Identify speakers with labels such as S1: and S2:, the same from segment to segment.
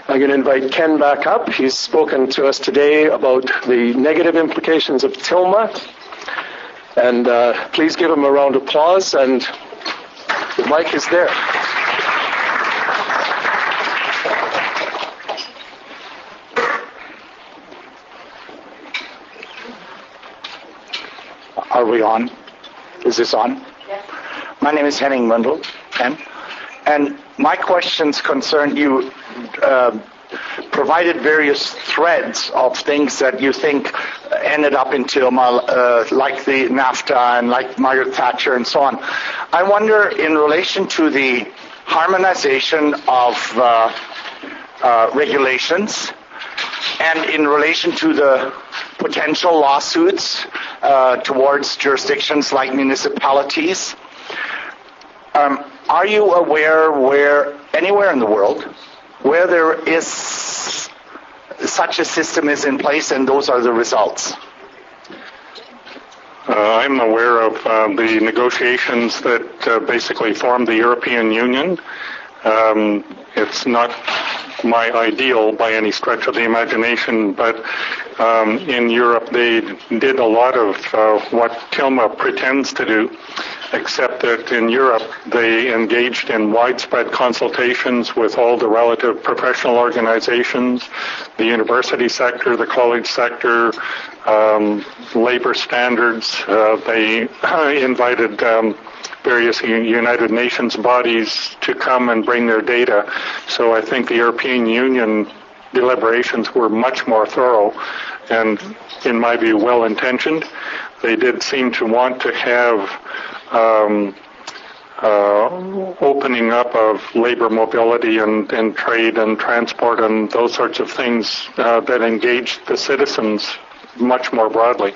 S1: I'm going to invite Ken back up. He's spoken to us today about the negative implications of TILMA. And please give him a round of applause. And the mic is there.
S2: Are we on? Is this on?
S3: Yes.
S2: My name is Henning Mundel, and my questions concern you provided various threads of things that you think ended up in TILMA, like the NAFTA and like Margaret Thatcher and so on. I wonder, in relation to the harmonization of regulations and in relation to the potential lawsuits towards jurisdictions like municipalities, are you aware where anywhere in the world where there is such a system is in place and those are the results?
S4: I'm aware of the negotiations that basically formed the European Union. It's not my ideal by any stretch of the imagination, but in Europe they did a lot of what TILMA pretends to do, except that in Europe they engaged in widespread consultations with all the relative professional organizations, the university sector, the college sector, labor standards. They invited various United Nations bodies to come and bring their data. So I think the European Union deliberations were much more thorough and, in my view, well-intentioned. They did seem to want to have opening up of labor mobility and trade and transport and those sorts of things that engaged the citizens much more broadly.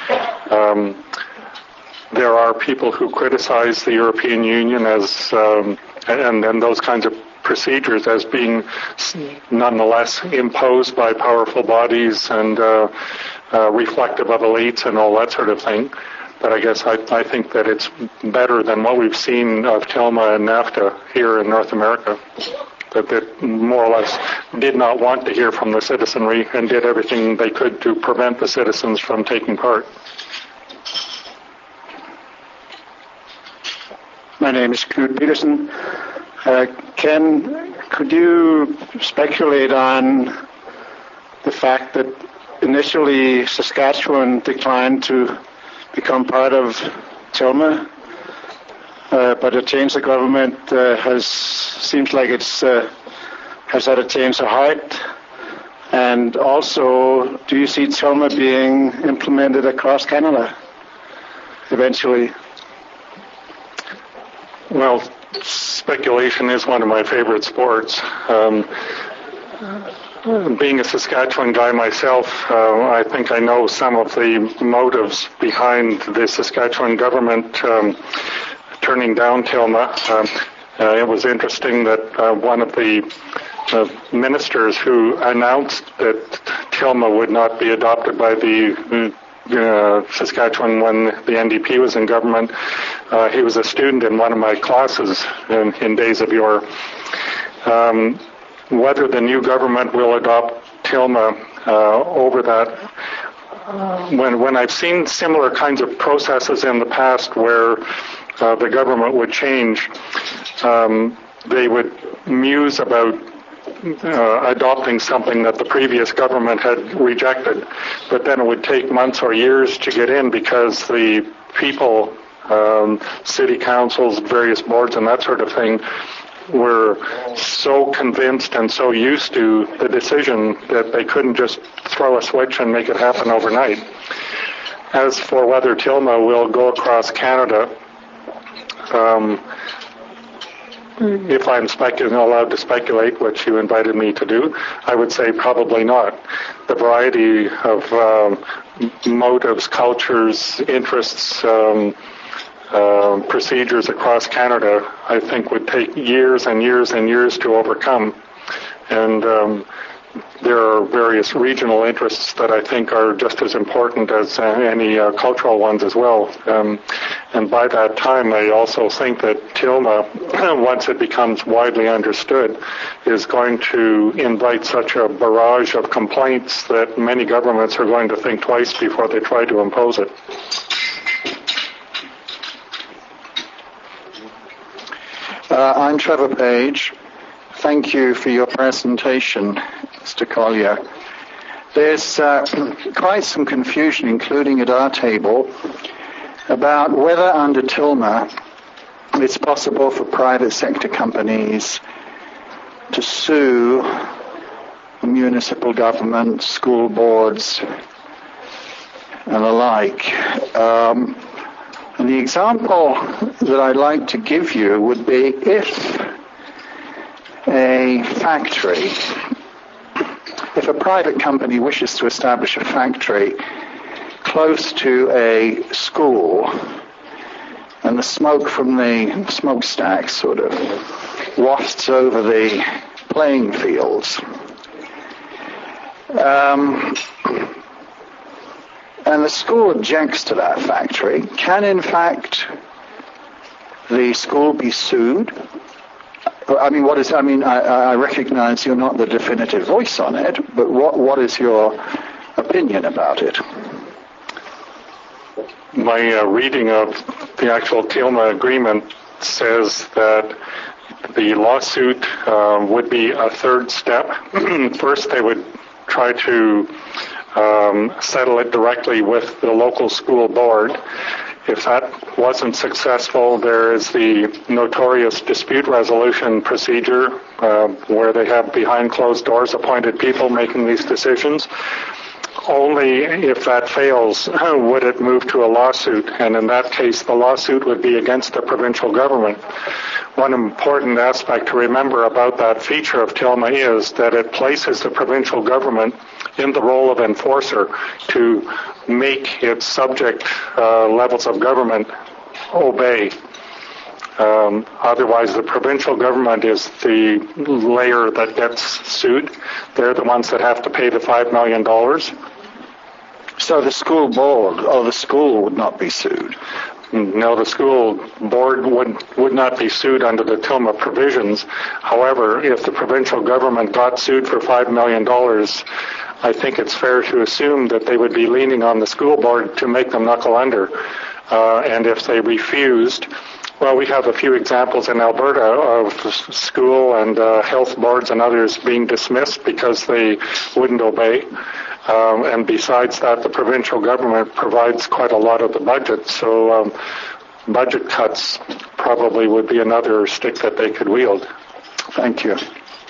S4: There are people who criticize the European Union as and those kinds of procedures as being nonetheless imposed by powerful bodies and reflective of elites and all that sort of thing. But I guess I think that it's better than what we've seen of TILMA and NAFTA here in North America, that they more or less did not want to hear from the citizenry and did everything they could to prevent the citizens from taking part.
S5: My name is Knut Petersen. Ken, could you speculate on the fact that initially Saskatchewan declined to become part of TILMA, but a change of government seems like it's has had a change of heart? And also, do you see TILMA being implemented across Canada eventually?
S4: Well, speculation is one of my favorite sports. Being a Saskatchewan guy myself, I think I know some of the motives behind the Saskatchewan government turning down TILMA. It was interesting that one of the ministers who announced that TILMA would not be adopted by the Saskatchewan when the NDP was in government, he was a student in one of my classes in days of yore. Whether the new government will adopt TILMA over that, when I've seen similar kinds of processes in the past where the government would change, they would muse about adopting something that the previous government had rejected, but then it would take months or years to get in because the people, city councils, various boards and that sort of thing, were so convinced and so used to the decision that they couldn't just throw a switch and make it happen overnight. As for whether TILMA will go across Canada, if I'm allowed to speculate, which you invited me to do, I would say probably not. The variety of motives, cultures, interests, procedures across Canada, I think would take years and years and years to overcome. And there are various regional interests that I think are just as important as any cultural ones as well. And by that time, I also think that Tilma, once it becomes widely understood, is going to invite such a barrage of complaints that many governments are going to think twice before they try to impose it.
S3: I'm Trevor Page. Thank you for your presentation, Mr. Collier. There's quite some confusion, including at our table, about whether under Tilma it's possible for private sector companies to sue municipal government, school boards, and the like. And the example that I'd like to give you would be if a private company wishes to establish a factory close to a school, and the smoke from the smokestack sort of wafts over the playing fields. And the school objects to that factory. Can, in fact, the school be sued? I recognize you're not the definitive voice on it, but what is your opinion about it?
S4: My reading of the actual Tilma agreement says that the lawsuit would be a third step. First, they would try to settle it directly with the local school board. If that wasn't successful, there is the notorious dispute resolution procedure where they have behind closed doors appointed people making these decisions. Only if that fails would it move to a lawsuit, and in that case the lawsuit would be against the provincial government. One important aspect to remember about that feature of Tilma is that it places the provincial government in the role of enforcer to make its subject levels of government obey. Otherwise, the provincial government is the layer that gets sued. They're the ones that have to pay the $5 million.
S3: So the school board or the school would not be sued?
S4: No, the school board would not be sued under the Tilma provisions. However, if the provincial government got sued for $5 million, I think it's fair to assume that they would be leaning on the school board to make them knuckle under. And if they refused, well, we have a few examples in Alberta of school and health boards and others being dismissed because they wouldn't obey. And besides that, the provincial government provides quite a lot of the budget, so budget cuts probably would be another stick that they could wield.
S3: Thank you.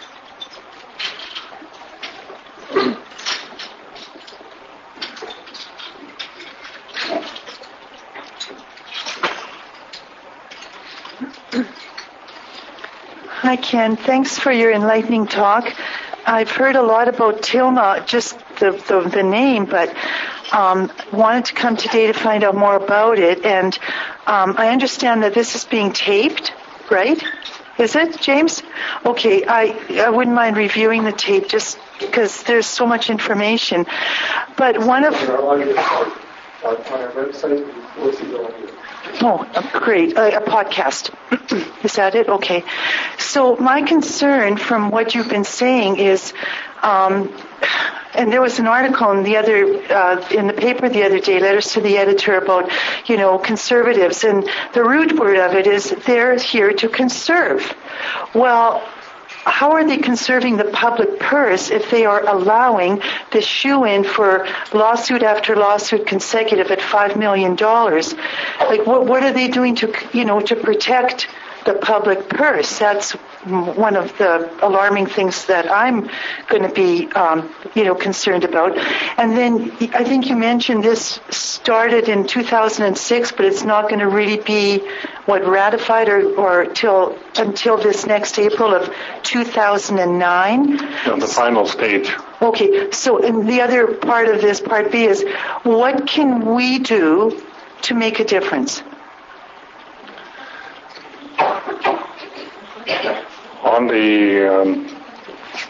S6: Hi, Ken. Thanks for your enlightening talk. I've heard a lot about Tilma, just the name, but wanted to come today to find out more about it. And I understand that this is being taped, right? Is it, James? Okay, I wouldn't mind reviewing the tape just because there's so much information. But one of...
S1: On our website, we'll see the audio.
S6: Oh, great. A podcast. Is that it? Okay. So my concern from what you've been saying is, and there was an article in the paper the other day, letters to the editor about, conservatives, and the root word of it is they're here to conserve. Well, how are they conserving the public purse if they are allowing the shoe-in for lawsuit after lawsuit consecutive at $5 million? Like, what are they doing to protect the public purse? That's one of the alarming things that I'm going to be, concerned about. And then I think you mentioned this started in 2006, but it's not going to really be ratified or until this next April of 2009.
S4: The final stage.
S6: Okay. So, and the other part of this, part B, is what can we do to make a difference?
S4: On the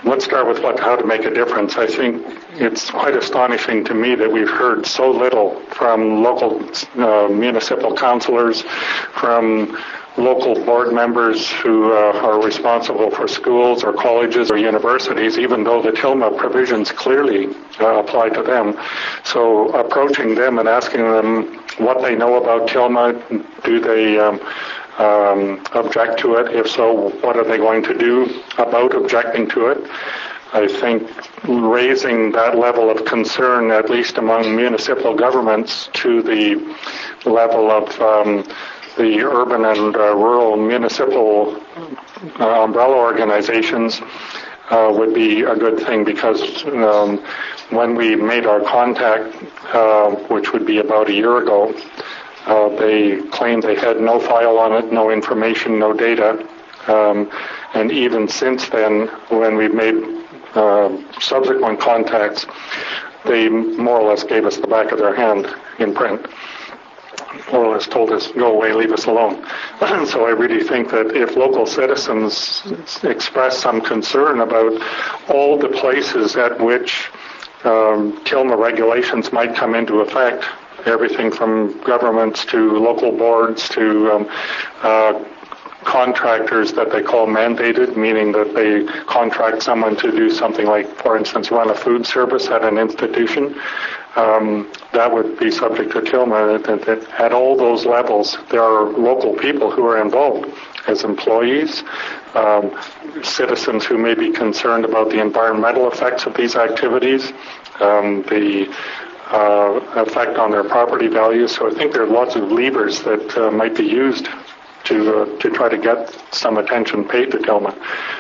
S4: let's start with how to make a difference. I think it's quite astonishing to me that we've heard so little from local municipal councillors, from local board members who are responsible for schools or colleges or universities, even though the TILMA provisions clearly apply to them. So approaching them and asking them what they know about TILMA, do they object to it? If so, what are they going to do about objecting to it? I think raising that level of concern, at least among municipal governments, to the level of the urban and rural municipal umbrella organizations would be a good thing, because when we made our contact, which would be about a year ago, they claimed they had no file on it, no information, no data. And even since then, when we've made subsequent contacts, they more or less gave us the back of their hand in print. More or less told us, go away, leave us alone. So I really think that if local citizens express some concern about all the places at which TILMA regulations might come into effect, everything from governments to local boards to contractors that they call mandated, meaning that they contract someone to do something like, for instance, run a food service at an institution, that would be subject to TILMA. At all those levels, there are local people who are involved as employees, citizens who may be concerned about the environmental effects of these activities, the effect on their property values. So I think there are lots of levers that might be used to try to get some attention paid to TILMA.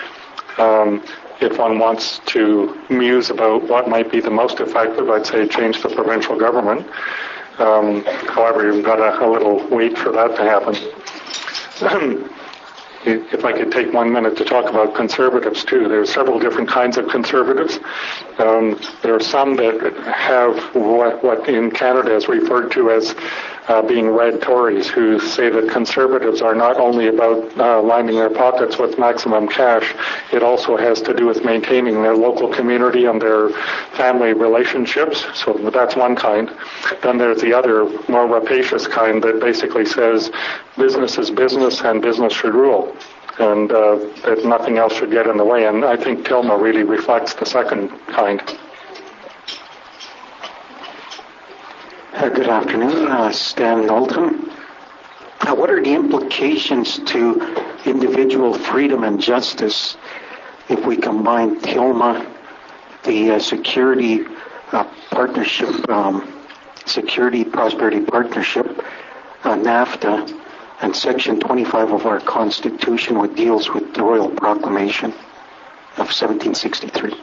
S4: If one wants to muse about what might be the most effective, I'd say change the provincial government. However, you've got a little wait for that to happen. If I could take 1 minute to talk about conservatives too. There are several different kinds of conservatives. There are some that have what in Canada is referred to as being red Tories, who say that conservatives are not only about lining their pockets with maximum cash, it also has to do with maintaining their local community and their family relationships. So that's one kind. Then there's the other, more rapacious kind that basically says business is business and business should rule, and that nothing else should get in the way. And I think TILMA really reflects the second kind.
S7: Good afternoon, Stan Knowlton. What are the implications to individual freedom and justice if we combine TILMA, the Security Partnership, Security Prosperity Partnership, NAFTA, and Section 25 of our Constitution, which deals with the Royal Proclamation of 1763?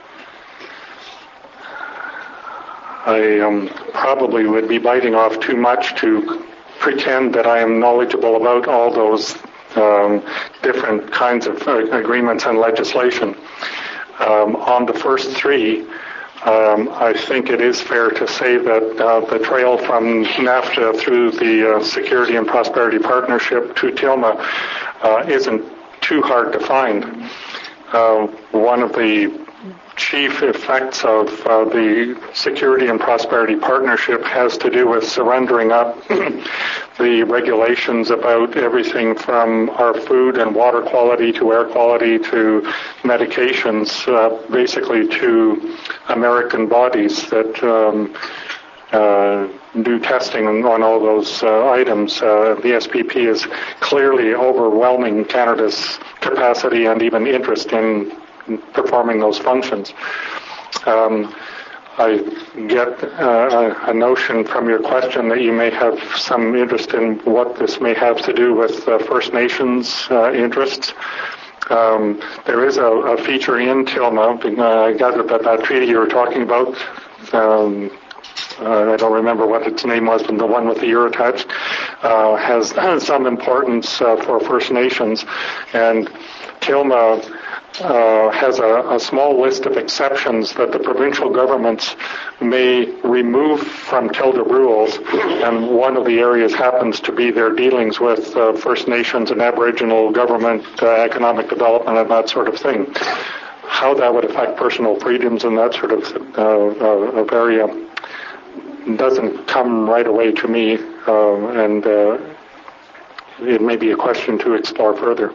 S4: I probably would be biting off too much to pretend that I am knowledgeable about all those different kinds of agreements and legislation. On the first three, I think it is fair to say that the trail from NAFTA through the Security and Prosperity Partnership to TILMA isn't too hard to find. One of the chief effects of the Security and Prosperity Partnership has to do with surrendering up the regulations about everything from our food and water quality to air quality to medications, basically to American bodies that do testing on all those items. The SPP is clearly overwhelming Canada's capacity and even interest in performing those functions. I get a notion from your question that you may have some interest in what this may have to do with First Nations interests. There is a feature in TILMA. I gather that treaty you were talking about, I don't remember what its name was, but the one with the ear attached, has some importance for First Nations. And TILMA has a small list of exceptions that the provincial governments may remove from TILDA rules, and one of the areas happens to be their dealings with First Nations and Aboriginal government, economic development, and that sort of thing. how that would affect personal freedoms and that sort of area doesn't come right away to me, and it may be a question to explore further.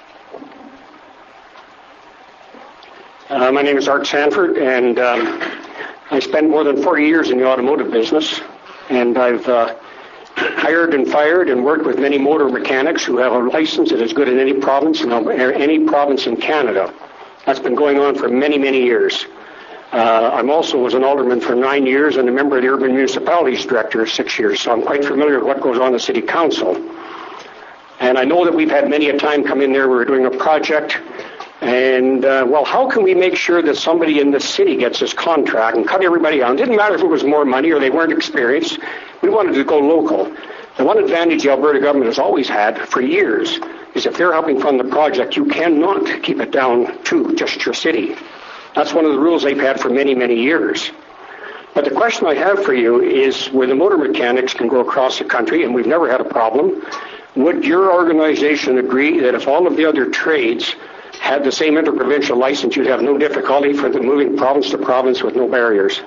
S8: My name is Art Sanford, and I spent more than 40 years in the automotive business, and I've hired and fired and worked with many motor mechanics who have a license that is good in any province in Canada. That's been going on for many, many years. I'm also was an alderman for 9 years and a member of the Urban Municipalities Director 6 years, so I'm quite familiar with what goes on in the City Council. And I know that we've had many a time come in there, we're doing a project, and, how can we make sure that somebody in the city gets this contract and cut everybody out? It didn't matter if it was more money or they weren't experienced. We wanted to go local. The one advantage the Alberta government has always had for years is if they're helping fund the project, you cannot keep it down to just your city. That's one of the rules they've had for many, many years. But the question I have for you is where the motor mechanics can go across the country, and we've never had a problem, would your organization agree that if all of the other trades had the same interprovincial license, you'd have no difficulty for the moving province to province with no barriers?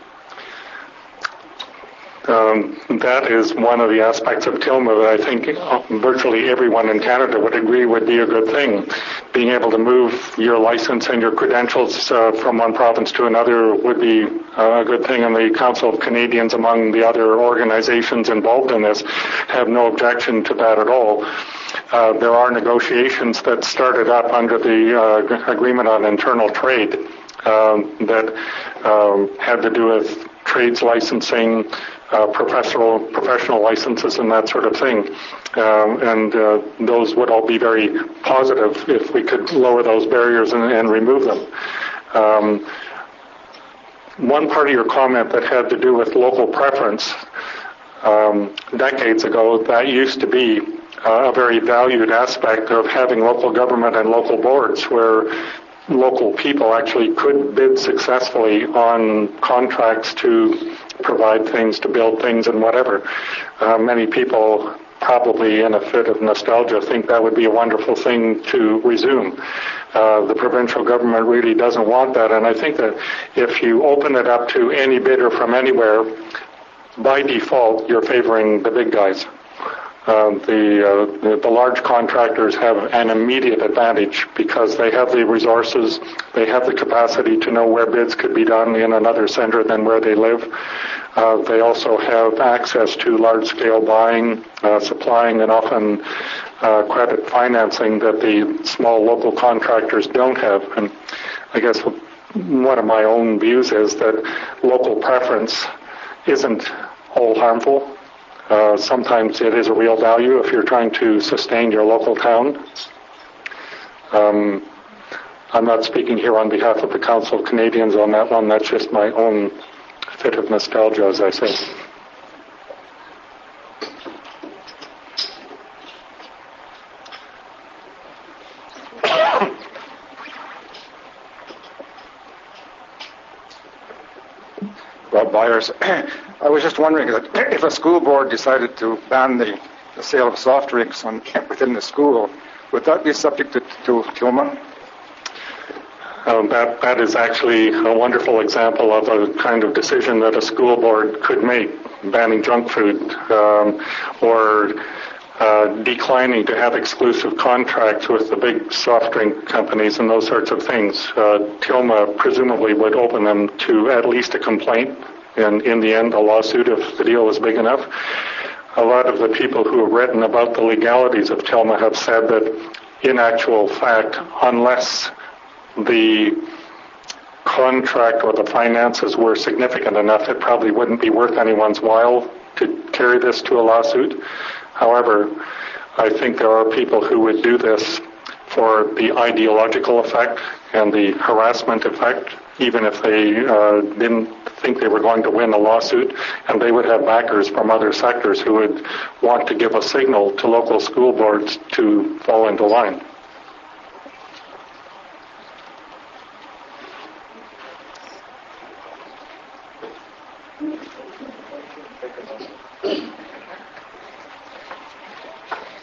S4: That is one of the aspects of TILMA that I think virtually everyone in Canada would agree would be a good thing. Being able to move your license and your credentials from one province to another would be a good thing, and the Council of Canadians, among the other organizations involved in this, have no objection to that at all. There are negotiations that started up under the Agreement on Internal Trade that had to do with trades licensing, professional licenses and that sort of thing. And those would all be very positive if we could lower those barriers and remove them. One part of your comment that had to do with local preference, decades ago, that used to be a very valued aspect of having local government and local boards where local people actually could bid successfully on contracts to provide things, to build things and whatever. Many people, probably in a fit of nostalgia, think that would be a wonderful thing to resume. The provincial government really doesn't want that, and I think that if you open it up to any bidder from anywhere, by default, you're favoring the big guys. The large contractors have an immediate advantage because they have the resources, they have the capacity to know where bids could be done in another center than where they live. They also have access to large-scale buying, supplying, and often credit financing that the small local contractors don't have. And I guess one of my own views is that local preference isn't all harmful. Sometimes it is a real value if you're trying to sustain your local town. I'm not speaking here on behalf of the Council of Canadians on that one. That's just my own fit of nostalgia, as I say.
S9: Rob Byers. I was just wondering that if a school board decided to ban the sale of soft drinks within the school, would that be subject to TILMA?
S4: That is actually a wonderful example of a kind of decision that a school board could make, banning junk food or declining to have exclusive contracts with the big soft drink companies and those sorts of things. TILMA presumably would open them to at least a complaint and in the end a lawsuit if the deal was big enough. A lot of the people who have written about the legalities of TILMA have said that in actual fact, unless the contract or the finances were significant enough, it probably wouldn't be worth anyone's while to carry this to a lawsuit. However, I think there are people who would do this for the ideological effect and the harassment effect, even if they didn't think they were going to win a lawsuit, and they would have backers from other sectors who would want to give a signal to local school boards to fall into line.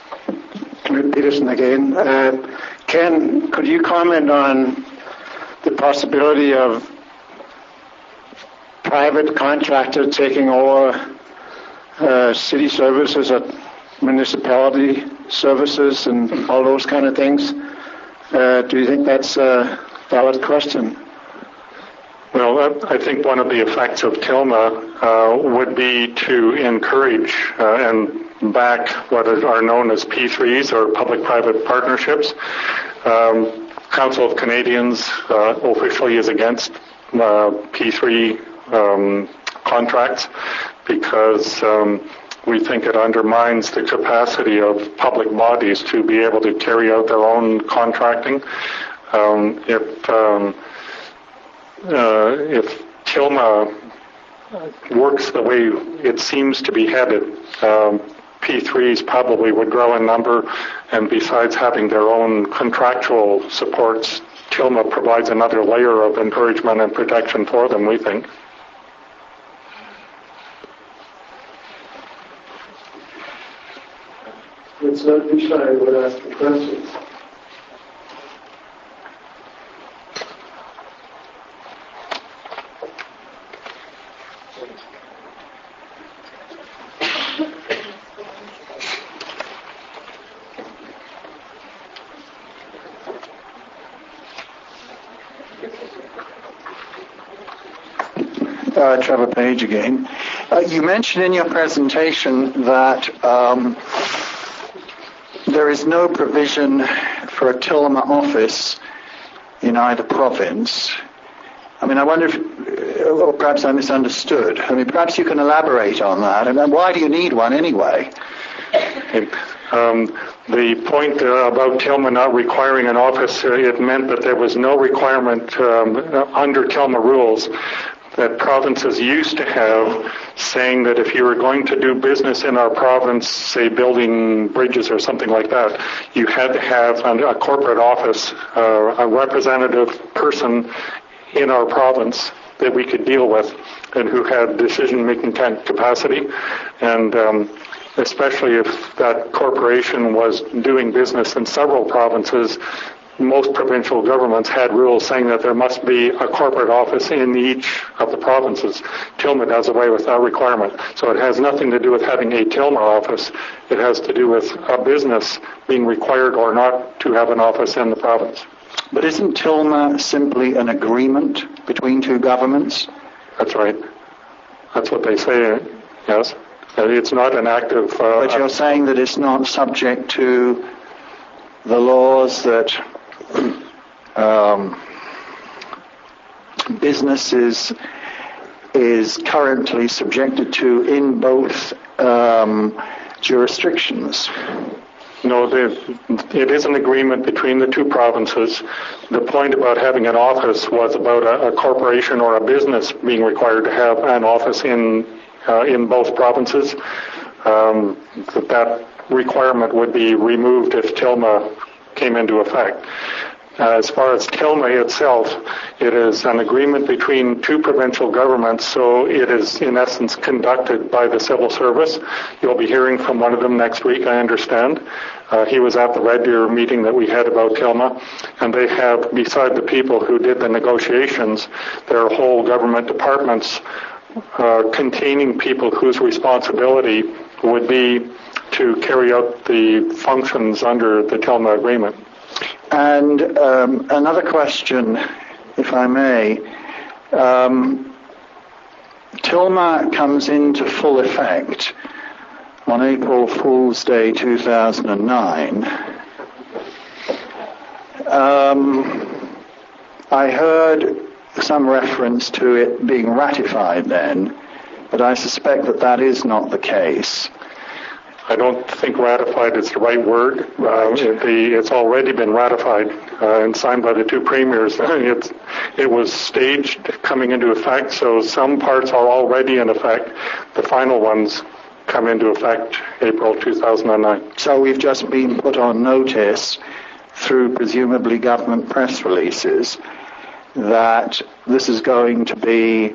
S5: Knut Peterson again. Ken, could you comment on the possibility of private contractor taking over city services at municipality services and all those kind of things? Do you think that's a valid question?
S4: Well, I think one of the effects of TILMA would be to encourage and back what are known as P3s, or public-private partnerships. Council of Canadians officially is against P3 contracts because we think it undermines the capacity of public bodies to be able to carry out their own contracting. If TILMA works the way it seems to be headed, P3s probably would grow in number, and besides having their own contractual supports, TILMA provides another layer of encouragement and protection for them, we think.
S10: Let's not be shy when asking questions.
S3: Trevor Page again. You mentioned in your presentation that there is no provision for a TILMA office in either province. I mean, I wonder if, or perhaps I misunderstood. I mean, perhaps you can elaborate on that. And why do you need one anyway?
S4: The point about TILMA not requiring an office, it meant that there was no requirement under TILMA rules that provinces used to have, saying that if you were going to do business in our province, say building bridges or something like that, you had to have a corporate office, a representative person in our province that we could deal with and who had decision-making capacity. And especially if that corporation was doing business in several provinces, most provincial governments had rules saying that there must be a corporate office in each of the provinces. TILMA does away with that requirement. So it has nothing to do with having a TILMA office. It has to do with a business being required or not to have an office in the province.
S3: But isn't TILMA simply an agreement between two governments?
S4: That's right. That's what they say, yes. It's not an active...
S3: but you're saying that it's not subject to the laws that business is currently subjected to in both jurisdictions.
S4: No, it is an agreement between the two provinces. The point about having an office was about a corporation or a business being required to have an office in both provinces. That requirement would be removed if TILMA came into effect. As far as TILMA itself, it is an agreement between two provincial governments, so it is in essence conducted by the civil service. You'll be hearing from one of them next week, I understand. He was at the Red Deer meeting that we had about TILMA, and they have, beside the people who did the negotiations, their whole government departments containing people whose responsibility would be to carry out the functions under the TILMA agreement.
S3: And another question, if I may. TILMA comes into full effect on April Fool's Day 2009. I heard some reference to it being ratified then, but I suspect that is not the case.
S4: I don't think ratified is the right word. It's already been ratified and signed by the two premiers. It was staged coming into effect, so some parts are already in effect. The final ones come into effect April 2009.
S3: So we've just been put on notice through presumably government press releases that this is going to be,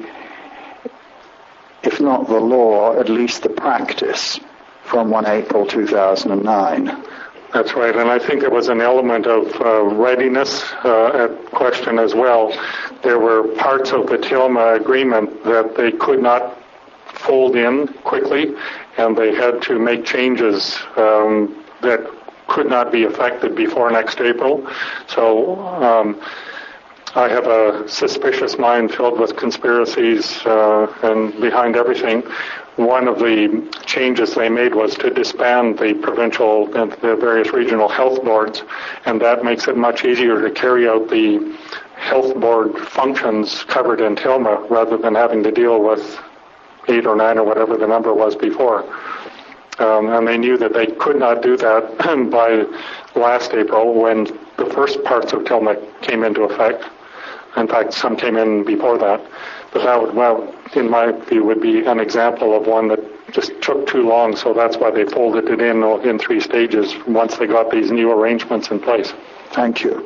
S3: if not the law, at least the practice from 1 April 2009.
S4: That's right, and I think there was an element of readiness at question as well. There were parts of the TILMA agreement that they could not fold in quickly, and they had to make changes that could not be effected before next April. So I have a suspicious mind filled with conspiracies and behind everything. One of the changes they made was to disband the provincial and the various regional health boards, and that makes it much easier to carry out the health board functions covered in TILMA rather than having to deal with 8 or 9 or whatever the number was before. And they knew that they could not do that by last April when the first parts of TILMA came into effect. In fact, some came in before that. But that would, well, in my view, would be an example of one that just took too long, so that's why they folded it in 3 stages once they got these new arrangements in place.
S3: Thank you.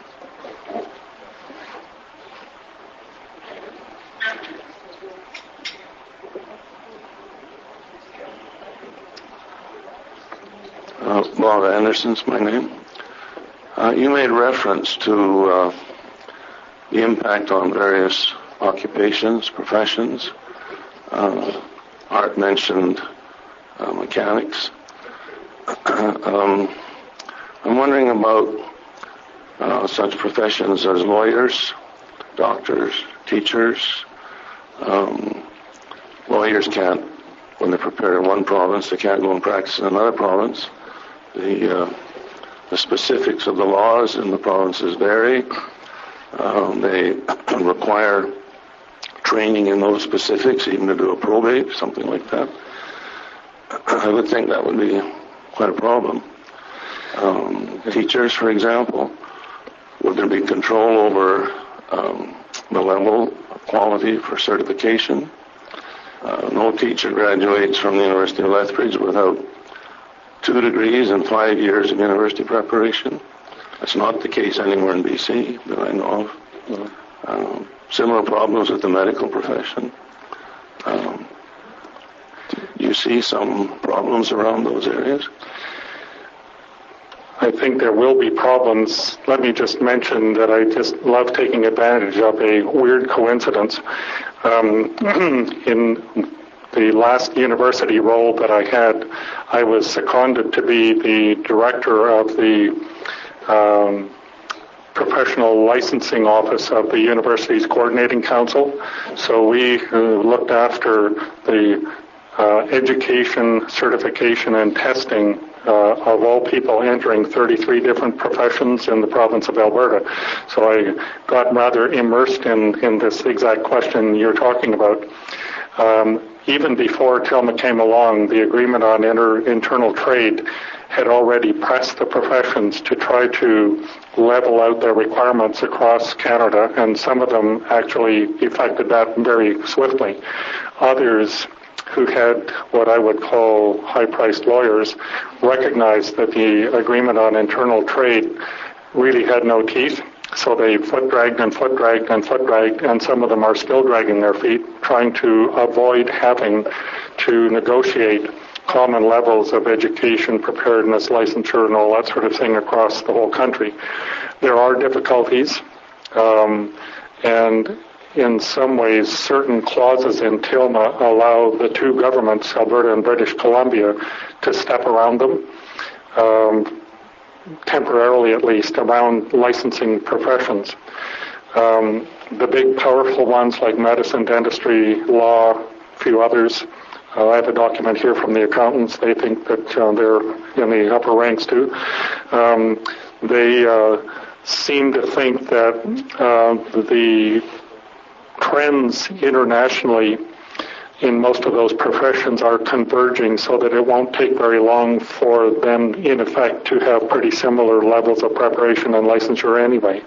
S11: Bob Anderson's my name. You made reference to the impact on various occupations, professions. Art mentioned mechanics. I'm wondering about such professions as lawyers, doctors, teachers. Lawyers can't, when they're prepared in one province, they can't go and practice in another province. The specifics of the laws in the provinces vary. They require training in those specifics, even to do a probate, something like that. I would think that would be quite a problem. Teachers, for example, would there be control over the level of quality for certification? No teacher graduates from the University of Lethbridge without 2 degrees and 5 years of university preparation. That's not the case anywhere in BC that I know of. Similar problems with the medical profession. You see some problems around those areas?
S4: I think there will be problems. Let me just mention that I just love taking advantage of a weird coincidence. In the last university role that I had, I was seconded to be the director of the professional licensing office of the university's coordinating council. So we looked after the education, certification, and testing of all people entering 33 different professions in the province of Alberta. So I got rather immersed in this exact question you're talking about. Even before TILMA came along, the agreement on internal trade had already pressed the professions to try to level out their requirements across Canada, and some of them actually effected that very swiftly. Others, who had what I would call high-priced lawyers, recognized that the agreement on internal trade really had no teeth. So they foot-dragged, and some of them are still dragging their feet, trying to avoid having to negotiate common levels of education, preparedness, licensure, and all that sort of thing across the whole country. There are difficulties, and in some ways, certain clauses in TILMA allow the 2 governments, Alberta and British Columbia, to step around them. Temporarily at least, around licensing professions. The big powerful ones like medicine, dentistry, law, a few others. I have a document here from the accountants. They think that they're in the upper ranks too. They seem to think that the trends internationally in most of those professions are converging, so that it won't take very long for them, in effect, to have pretty similar levels of preparation and licensure anyway.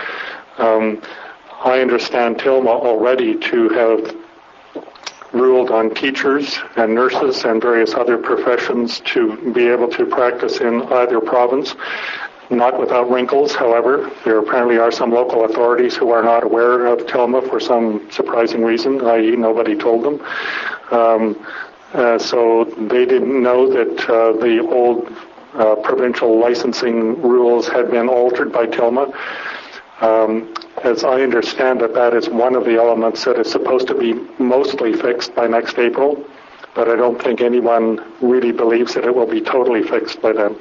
S4: I understand TILMA already to have ruled on teachers and nurses and various other professions to be able to practice in either province. Not without wrinkles, however. There apparently are some local authorities who are not aware of TILMA for some surprising reason, i.e. nobody told them. So they didn't know that the old provincial licensing rules had been altered by TILMA. As I understand it, that is one of the elements that is supposed to be mostly fixed by next April, but I don't think anyone really believes that it will be totally fixed by then.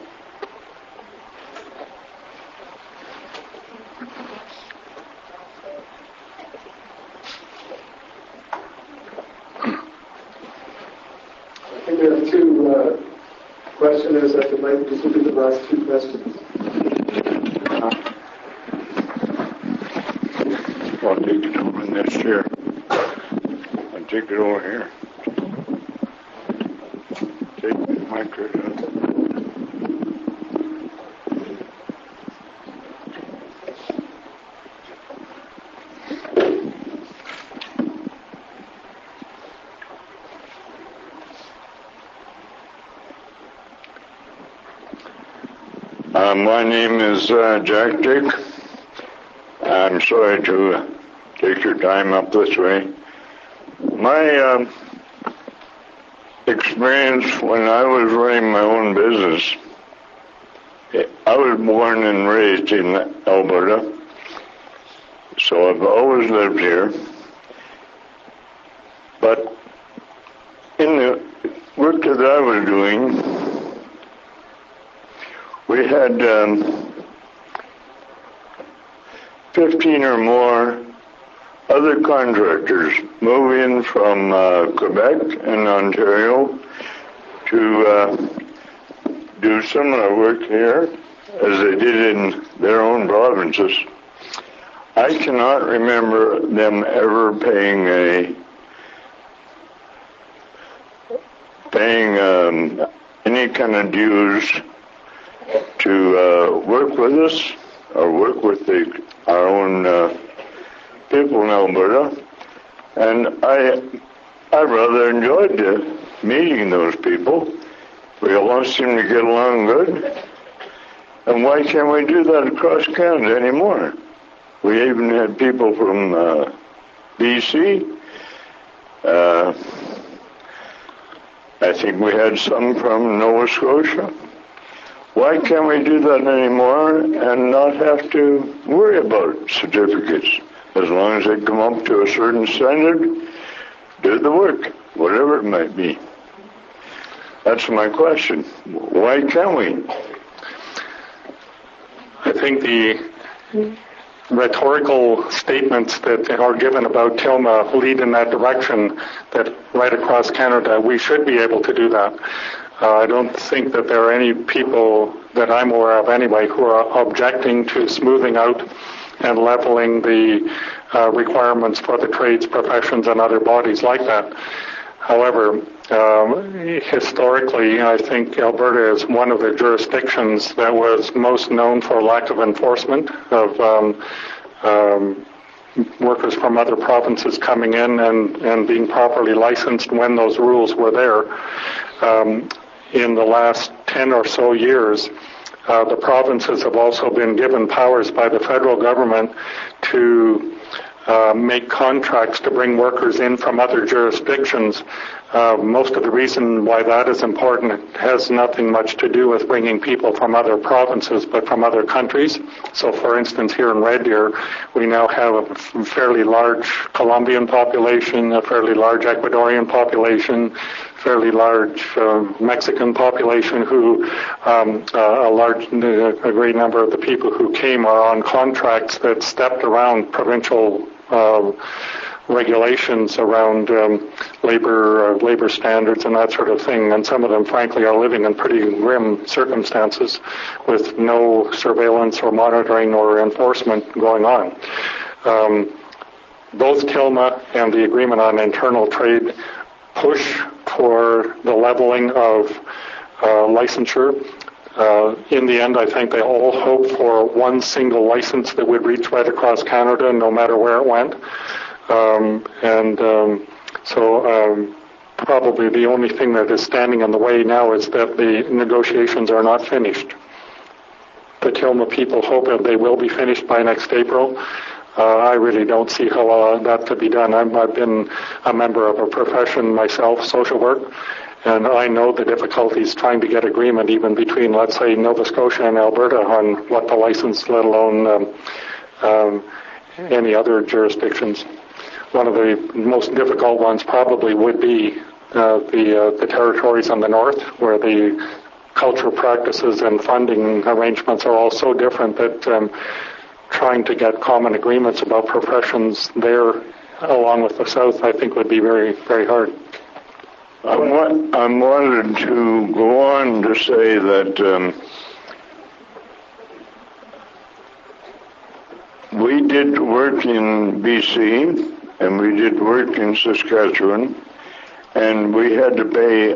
S10: I think there are two questioners at the mic. This will be the last two questions.
S12: I'll take it over in this chair. I'll take it over here. Take the mic right up. My name is Jack Dick. I'm sorry to take your time up this way. My experience when I was running my own business, I was born and raised in Alberta, so I've always lived here. But in the work that I was doing, we had 15 or more other contractors move in from Quebec and Ontario to do similar work here as they did in their own provinces. I cannot remember them ever paying any kind of dues to work with us or work with our own people in Alberta, and I rather enjoyed meeting those people. We all seem to get along good, and why can't we do that across Canada anymore? We even had people from BC. I think we had some from Nova Scotia. Why can't we do that anymore and not have to worry about certificates? As long as they come up to a certain standard, do the work, whatever it might be. That's my question. Why can't we?
S4: I think the rhetorical statements that are given about TILMA lead in that direction, that right across Canada we should be able to do that. I don't think that there are any people that I'm aware of anyway who are objecting to smoothing out and leveling the requirements for the trades, professions, and other bodies like that. However, historically, I think Alberta is one of the jurisdictions that was most known for lack of enforcement of workers from other provinces coming in and being properly licensed when those rules were there. In the last 10 or so years, the provinces have also been given powers by the federal government to make contracts to bring workers in from other jurisdictions. Most of the reason why that is important has nothing much to do with bringing people from other provinces, but from other countries. So, for instance, here in Red Deer, we now have a fairly large Colombian population, a fairly large Ecuadorian population, fairly large Mexican population who a great number of the people who came are on contracts that stepped around provincial regulations around labor standards and that sort of thing, and some of them frankly are living in pretty grim circumstances with no surveillance or monitoring or enforcement going on. Both TILMA and the Agreement on Internal Trade push for the leveling of licensure. In the end, I think they all hope for one single license that would reach right across Canada, no matter where it went. So probably the only thing that is standing in the way now is that the negotiations are not finished. The TILMA people hope that they will be finished by next April. I really don't see how that could be done. I've been a member of a profession myself, social work, And I know the difficulties trying to get agreement even between, let's say, Nova Scotia and Alberta on what the license, let alone any other jurisdictions. One of the most difficult ones probably would be the territories on the north, where the cultural practices and funding arrangements are all so different that trying to get common agreements about professions there, along with the south, I think would be very, very hard.
S12: I wanted to go on to say that we did work in BC and we did work in Saskatchewan, and we had to pay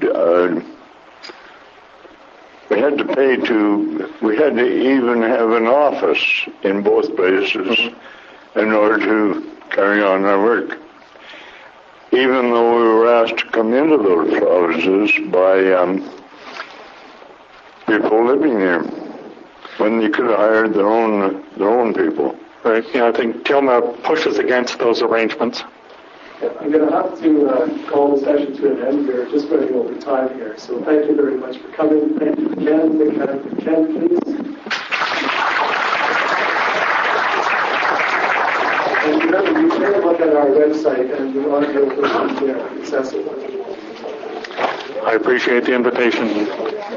S12: we had to even have an office in both places in order to carry on our work. Even though we were asked to come into those provinces by people living there, when they could have hired their own people.
S4: Right. Yeah, I think TILMA pushes against those arrangements.
S10: Yeah, I'm going to have to call the session to an end here, just running over time here. So thank you very much for coming. Thank you, Ken. Ken, please. And remember, you can look at our website and the audio version there, accessible.
S4: I appreciate the invitation.